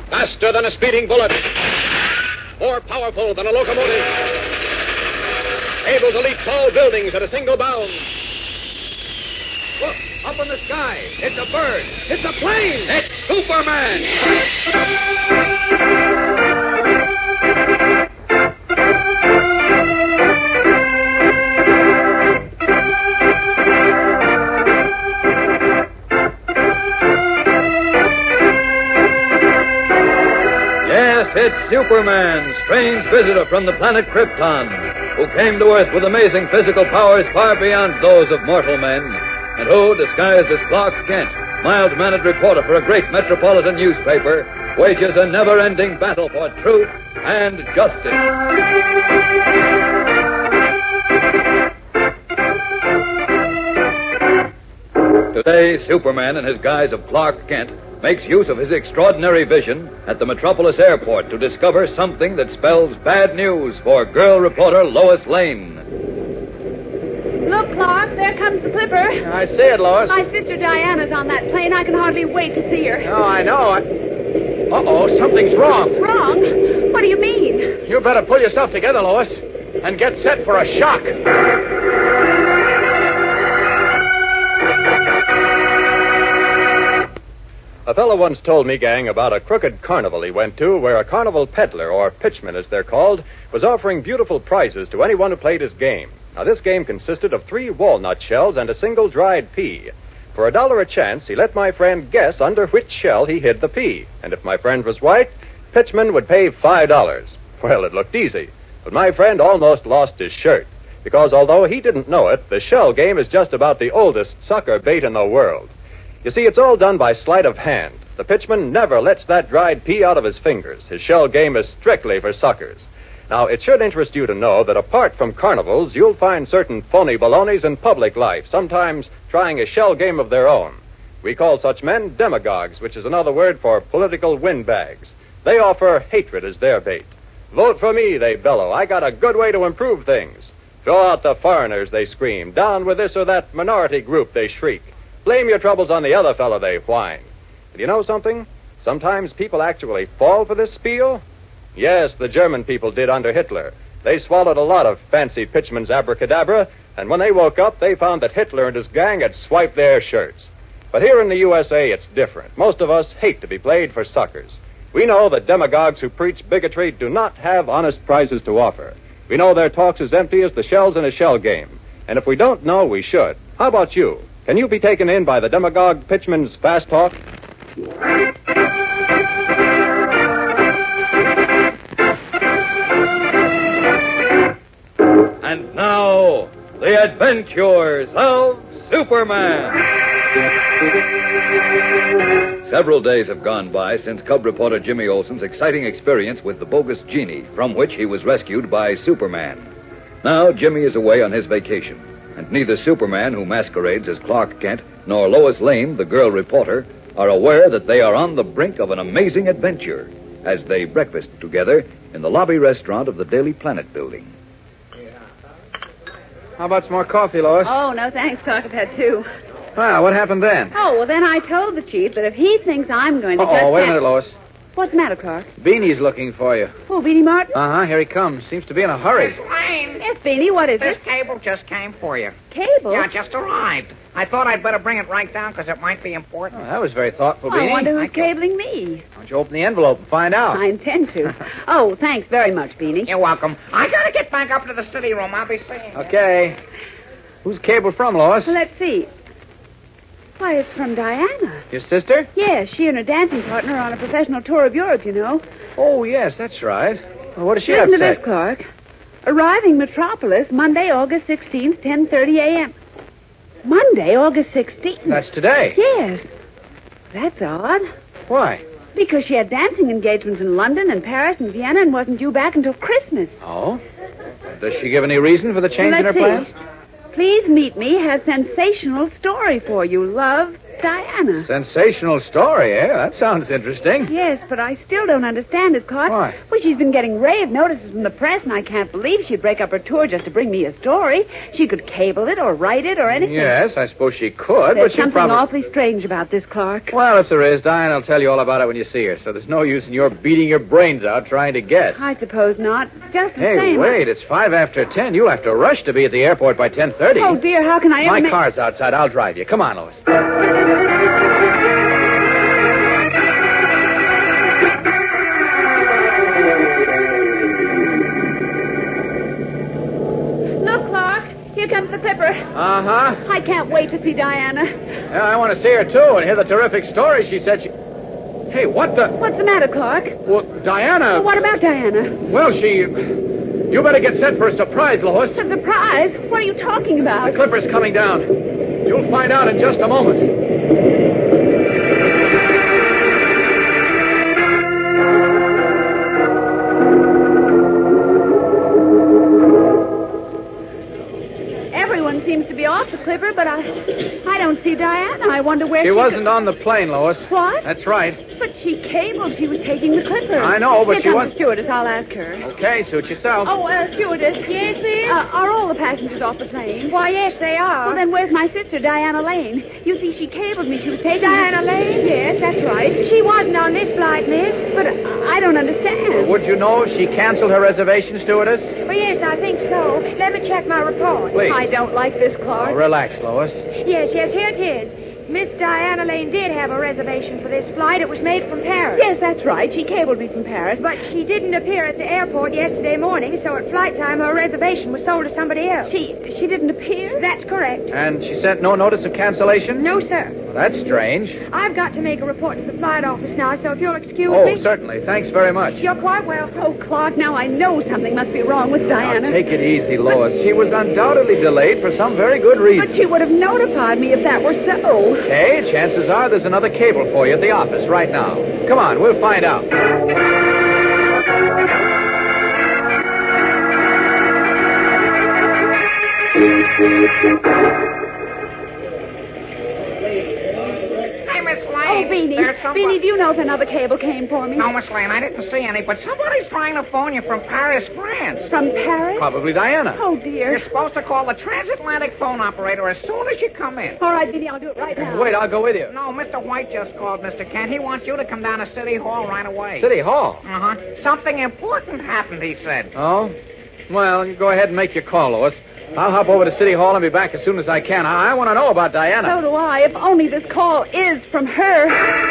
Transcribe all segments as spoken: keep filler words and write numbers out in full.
Faster than a speeding bullet. More powerful than a locomotive. Able to leap tall buildings at a single bound. Look, up in the sky. It's a bird. It's a plane. It's Superman. Yes, it's Superman, strange visitor from the planet Krypton, who came to Earth with amazing physical powers far beyond those of mortal men, and who, disguised as Clark Kent, mild-mannered reporter for a great metropolitan newspaper, wages a never-ending battle for truth and justice. Today, Superman, in his guise of Clark Kent, makes use of his extraordinary vision at the Metropolis Airport to discover something that spells bad news for girl reporter Lois Lane. Look, Clark, there comes the Clipper. I see it, Lois. My sister Diana's on that plane. I can hardly wait to see her. Oh, I know. I... Uh-oh, something's wrong. Wrong? What do you mean? You better pull yourself together, Lois, and get set for a shock. A fellow once told me, gang, about a crooked carnival he went to where a carnival peddler, or pitchman as they're called, was offering beautiful prizes to anyone who played his game. Now, this game consisted of three walnut shells and a single dried pea. For a dollar a chance, he let my friend guess under which shell he hid the pea. And if my friend was right, pitchman would pay five dollars. Well, it looked easy. But my friend almost lost his shirt. Because although he didn't know it, the shell game is just about the oldest sucker bait in the world. You see, it's all done by sleight of hand. The pitchman never lets that dried pea out of his fingers. His shell game is strictly for suckers. Now, it should interest you to know that apart from carnivals, you'll find certain phony balonies in public life, sometimes trying a shell game of their own. We call such men demagogues, which is another word for political windbags. They offer hatred as their bait. Vote for me, they bellow. I got a good way to improve things. Throw out the foreigners, they scream. Down with this or that minority group, they shriek. Blame your troubles on the other fellow, they whine. And you know something? Sometimes people actually fall for this spiel. Yes, the German people did under Hitler. They swallowed a lot of fancy pitchman's abracadabra, and when they woke up, they found that Hitler and his gang had swiped their shirts. But here in the U S A, it's different. Most of us hate to be played for suckers. We know that demagogues who preach bigotry do not have honest prizes to offer. We know their talk's as empty as the shells in a shell game. And if we don't know, we should. How about you? Can you be taken in by the demagogue pitchman's fast talk? And now, the adventures of Superman. Several days have gone by since Cub reporter Jimmy Olsen's exciting experience with the bogus genie, from which he was rescued by Superman. Now, Jimmy is away on his vacation, and neither Superman, who masquerades as Clark Kent, nor Lois Lane, the girl reporter, are aware that they are on the brink of an amazing adventure as they breakfast together in the lobby restaurant of the Daily Planet building. How about some more coffee, Lois? Oh, no thanks, Clark. I've had two. Well, what happened then? Oh, well, then I told the chief that if he thinks I'm going to Uh-oh, just... wait a have- minute, Lois. What's the matter, Clark? Beanie's looking for you. Oh, Beanie Martin? Uh-huh, here he comes. Seems to be in a hurry. Miss Lane, Yes, Beanie, what is this it? cable just came for you. Cable? Yeah, just arrived. I thought I'd better bring it right down because it might be important. Oh, that was very thoughtful, Oh, I Beanie. wonder who's Thank you. cabling me. Why don't you open the envelope and find out? I intend to. Oh, thanks very much, Beanie. You're welcome. I gotta get back up to the city room. I'll be seeing you. Okay. Who's the cable from, Lois? Well, let's see. Why, it's from Diana. Your sister? Yes, she and her dancing partner are on a professional tour of Europe, you know. Oh, yes, that's right. Well, what does she Listen have to to this, say? Clark. Arriving Metropolis, Monday, August sixteenth, ten thirty a.m. Monday, August sixteenth? That's today. Yes. That's odd. Why? Because she had dancing engagements in London and Paris and Vienna and wasn't due back until Christmas. Oh? Does she give any reason for the change Let's in her see. plans? Please meet me. Has sensational story for you. Love, Diana. Sensational story, eh? That sounds interesting. Yes, but I still don't understand it, Clark. Why? Well, she's been getting rave notices from the press, and I can't believe she'd break up her tour just to bring me a story. She could cable it or write it or anything. Yes, I suppose she could, There's but she something probably... awfully strange about this, Clark. Well, if there is, Diane will tell you all about it when you see her, so there's no use in your beating your brains out trying to guess. I suppose not. Just the Hey, same. wait, it's five after ten. You'll have to rush to be at the airport by ten thirty. Oh, dear, how can I ever My make... car's outside. I'll drive you. Come on, Lois. Look, Clark, here comes the Clipper. Uh-huh. I can't wait to see Diana. Yeah, I want to see her, too, and hear the terrific story she said she... Hey, what the... What's the matter, Clark? Well, Diana... Well, what about Diana? Well, she... You better get set for a surprise, Lois. A surprise? What are you talking about? The Clipper's coming down. You'll find out in just a moment. Everyone seems to be off the Clipper, but I I don't see Diana. I wonder where She she wasn't could... on the plane, Lois. What? That's right. But she cabled she was taking the Clipper. I know, but Here she comes was- the stewardess. I'll ask her. Okay, suit yourself. Oh, uh, stewardess. Yes, miss? Uh, are all the passengers off the plane? Why, yes, they are. Well, then where's my sister, Diana Lane? You see, she cabled me. She was taking... Diana Lane? Yes, that's right. She wasn't on this flight, miss. But uh, I don't understand. Would you know she canceled her reservation, stewardess? Well, yes, I think so. Let me check my report. Please. I don't like this, Clark. Oh, relax, Lois. Yes, yes, here it is. Miss Diana Lane did have a reservation for this flight. It was made from Paris. Yes, that's right. She cabled me from Paris. But she didn't appear at the airport yesterday morning, so at flight time her reservation was sold to somebody else. She she didn't appear? That's correct. And she sent no notice of cancellation? No, sir. Well, that's strange. I've got to make a report to the flight office now, so if you'll excuse Oh, me. certainly. Thanks very much. You're quite welcome. Oh, Clark, now I know something must be wrong with Diana. Now, take it easy, Lois. She was undoubtedly delayed for some very good reason. But she would have notified me if that were so. Okay, chances are there's another cable for you at the office right now. Come on, we'll find out. Hey, Miss Oh, Lane. Beanie. There's somebody... Beanie, do you know if another cable came for me? No, Miss Lane, I didn't see any, but somebody's trying to phone you from Paris, France. From Paris? Probably Diana. Oh, dear. You're supposed to call the transatlantic phone operator as soon as you come in. All right, Beanie, I'll do it right now. Wait, I'll go with you. No, Mister White just called, Mister Kent. He wants you to come down to City Hall right away. City Hall. Uh-huh. Something important happened, he said. Oh? Well, you go ahead and make your call, Lois. I'll hop over to City Hall and be back as soon as I can. I, I want to know about Diana. So do I. If only this call is from her.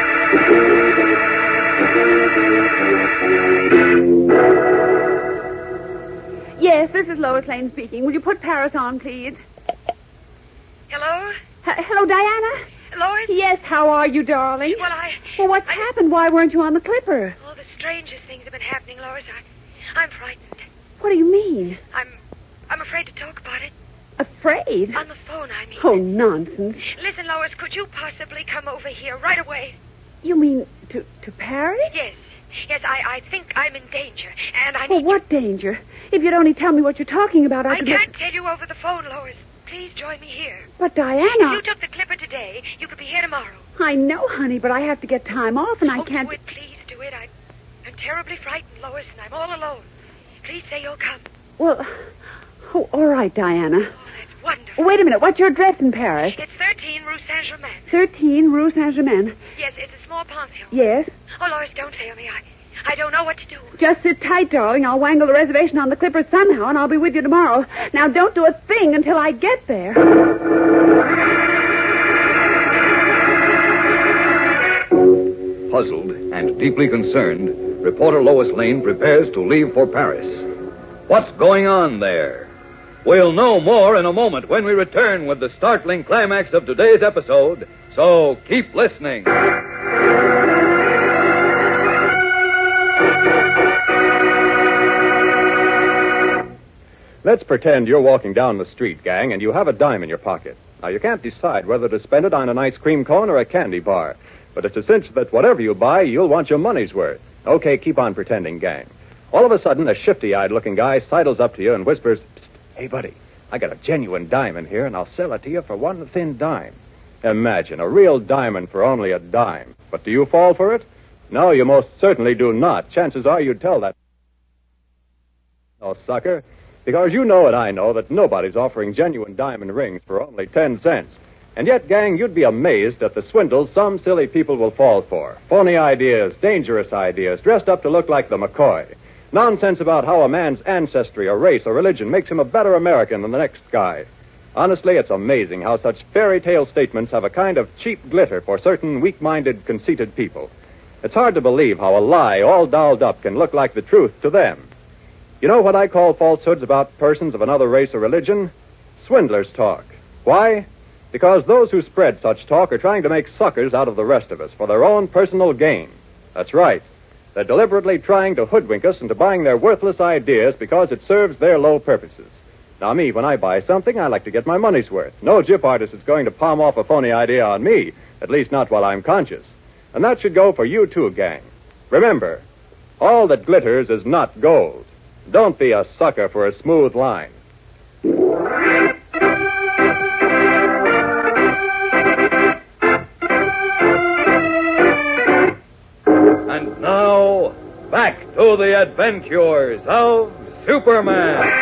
Yes, this is Lois Lane speaking. Will you put Paris on, please? Hello? H- hello, Diana? Lois? Yes, how are you, darling? Well, I... Well, what's I- happened? Why weren't you on the Clipper? Oh, the strangest things have been happening, Lois. I, I'm frightened. What do you mean? I'm... I'm afraid to talk about it. Afraid? On the phone, I mean. Oh, nonsense. Listen, Lois, could you possibly come over here right away? You mean to, to Paris? Yes. Yes, I, I think I'm in danger, and I Well, need what danger? If you'd only tell me what you're talking about, you... I I could... can't tell you over the phone, Lois. Please join me here. But, If Diana... you took the Clipper today, you could be here tomorrow. I know, honey, but I have to get time off, and I oh, can't... do it, please do it. I, I'm terribly frightened, Lois, and I'm all alone. Please say you'll come. Well, oh, all right, Diana. Oh, that's wonderful. Wait a minute. What's your address in Paris? It's thirteen Rue Saint-Germain. thirteen Rue Saint-Germain. Yes, it's a small pension. Yes? Oh, Lois, don't fail me. I, I don't know what to do. Just sit tight, darling. I'll wangle the reservation on the Clipper somehow, and I'll be with you tomorrow. Now, don't do a thing until I get there. Puzzled and deeply concerned, reporter Lois Lane prepares to leave for Paris. What's going on there? We'll know more in a moment when we return with the startling climax of today's episode, so keep listening. Let's pretend you're walking down the street, gang, and you have a dime in your pocket. Now, you can't decide whether to spend it on an ice cream cone or a candy bar. But it's a cinch that whatever you buy, you'll want your money's worth. Okay, keep on pretending, gang. All of a sudden, a shifty-eyed looking guy sidles up to you and whispers, "Psst, hey, buddy, I got a genuine dime in here, and I'll sell it to you for one thin dime." Imagine, a real diamond for only a dime. But do you fall for it? No, you most certainly do not. Chances are you'd tell that. Oh, sucker. Because you know and I know that nobody's offering genuine diamond rings for only ten cents. And yet, gang, you'd be amazed at the swindles some silly people will fall for. Phony ideas, dangerous ideas, dressed up to look like the McCoy. Nonsense about how a man's ancestry or race or religion makes him a better American than the next guy. Honestly, it's amazing how such fairy tale statements have a kind of cheap glitter for certain weak-minded, conceited people. It's hard to believe how a lie all dolled up can look like the truth to them. You know what I call falsehoods about persons of another race or religion? Swindlers' talk. Why? Because those who spread such talk are trying to make suckers out of the rest of us for their own personal gain. That's right. They're deliberately trying to hoodwink us into buying their worthless ideas because it serves their low purposes. Now, me, when I buy something, I like to get my money's worth. No gyp artist is going to palm off a phony idea on me, at least not while I'm conscious. And that should go for you, too, gang. Remember, all that glitters is not gold. Don't be a sucker for a smooth line. And now, back to the adventures of Superman.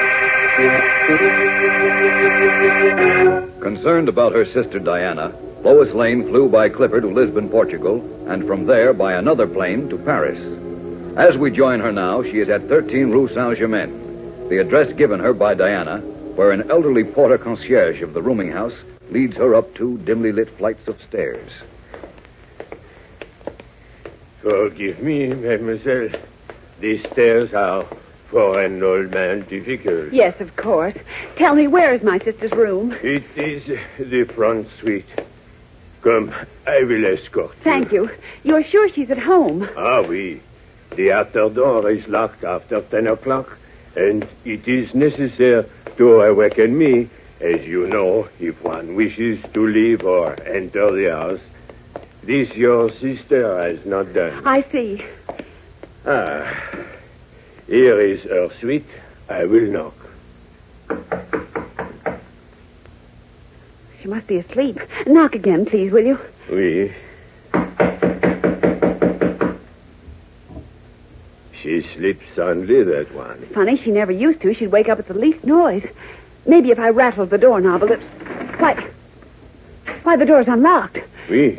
Concerned about her sister Diana, Lois Lane flew by Clipper to Lisbon, Portugal, and from there by another plane to Paris. As we join her now, she is at thirteen Rue Saint-Germain, the address given her by Diana, where an elderly porter concierge of the rooming house leads her up two dimly lit flights of stairs. Forgive me, mademoiselle. These stairs are for an old man difficult. Yes, of course. Tell me, where is my sister's room? It is the front suite. Come, I will escort you. Thank you. You're sure she's at home? Ah, oui. The outer door is locked after ten o'clock, and it is necessary to awaken me, as you know, if one wishes to leave or enter the house. This your sister has not done. I see. Ah, here is her suite. I will knock. She must be asleep. Knock again, please, will you? Oui. She sleeps soundly, that one. Funny, she never used to. She'd wake up at the least noise. Maybe if I rattled the doorknob a little... Why... Why, the door's unlocked. Oui.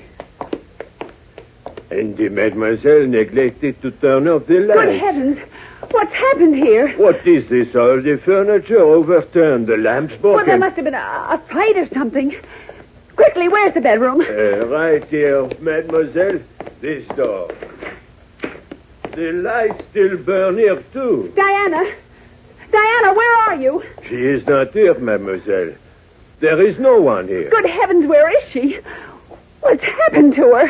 And the mademoiselle neglected to turn off the light. Good heavens! What's happened here? What is this? All the furniture overturned, the lamps broken. Well, there must have been a, a fight or something. Quickly, where's the bedroom? Uh, right here, mademoiselle. This door. The light still burn here, too. Diana! Diana, where are you? She is not here, mademoiselle. There is no one here. Good heavens, where is she? What's happened to her?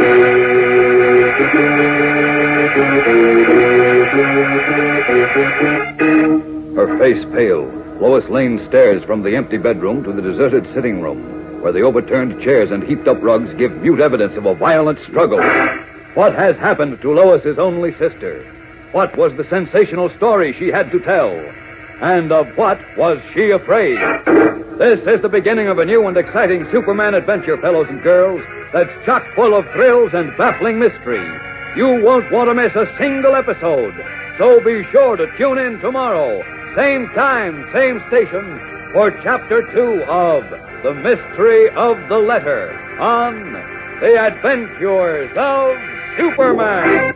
Her face pale, Lois Lane stares from the empty bedroom to the deserted sitting room, where the overturned chairs and heaped-up rugs give mute evidence of a violent struggle. What has happened to Lois's only sister? What was the sensational story she had to tell? And of what was she afraid? This is the beginning of a new and exciting Superman adventure, fellows and girls, that's chock full of thrills and baffling mystery. You won't want to miss a single episode, so be sure to tune in tomorrow, same time, same station, for Chapter two of The Mystery of the Letter on The Adventures of Superman.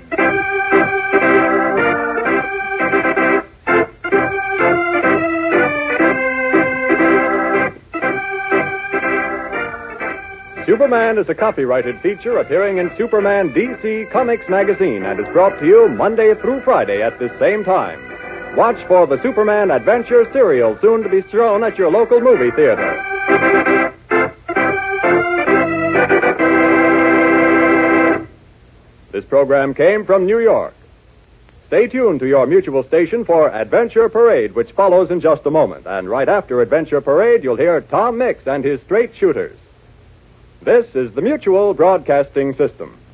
Superman is a copyrighted feature appearing in Superman D C Comics magazine and is brought to you Monday through Friday at this same time. Watch for the Superman Adventure serial soon to be shown at your local movie theater. This program came from New York. Stay tuned to your mutual station for Adventure Parade, which follows in just a moment. And right after Adventure Parade, you'll hear Tom Mix and his straight shooters. This is the Mutual Broadcasting System.